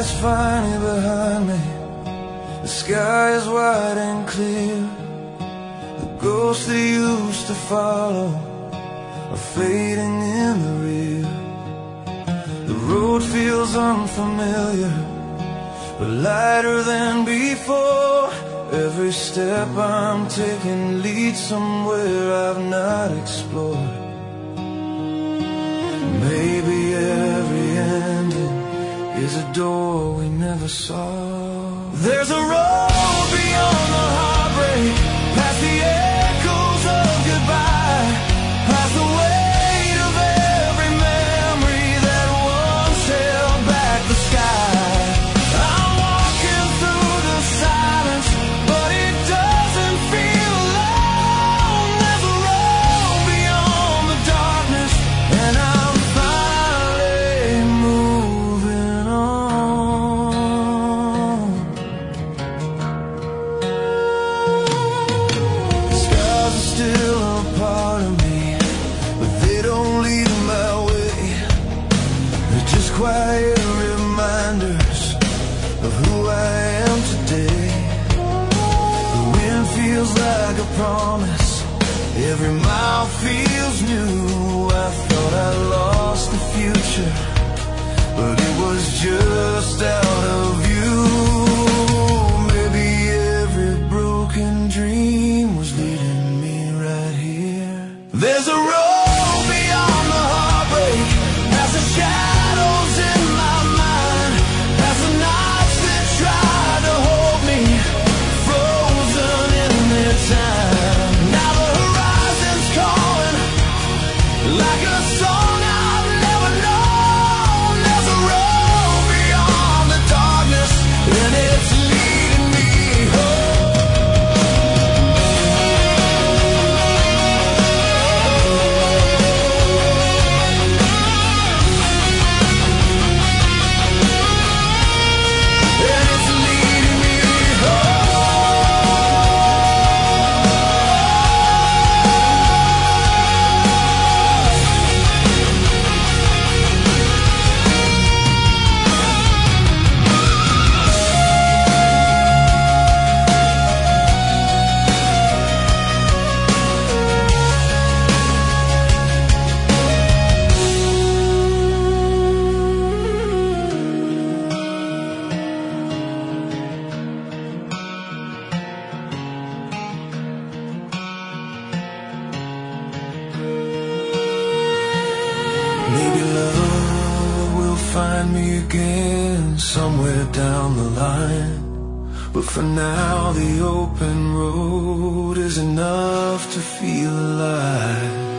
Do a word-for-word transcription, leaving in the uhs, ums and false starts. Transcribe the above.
is finally behind me. The sky is wide and clear. The ghosts that used to follow are fading in the rear. The road feels unfamiliar, but lighter than before. Every step I'm taking leads somewhere I've not explored. Maybe every ending is a door we never saw. There's a road beyond the heartbreak, past the echoes of goodbye, past the weight of every memory that once held back the sky. I'm walking through the silence, but it doesn't feel alone. There's a road beyond the darkness, and I'm finally moving on. The scars are still a part of me, but they don't lead my way. They're just quiet reminders of who I am today. The wind feels like a promise, every mile feels new. I thought I lost the future, but it was just out of view. Maybe every broken dream was leading me right here. There's a road beyond the heartbreak, past the shadows in my mind, past the nights that tried to hold me, frozen in their time. Now the horizon's calling, like a song I've never known. There's a road beyond the darkness, and it's leading me home. And it's leading me Maybe love will find me again somewhere down the line. But for now the open road is enough to feel alive.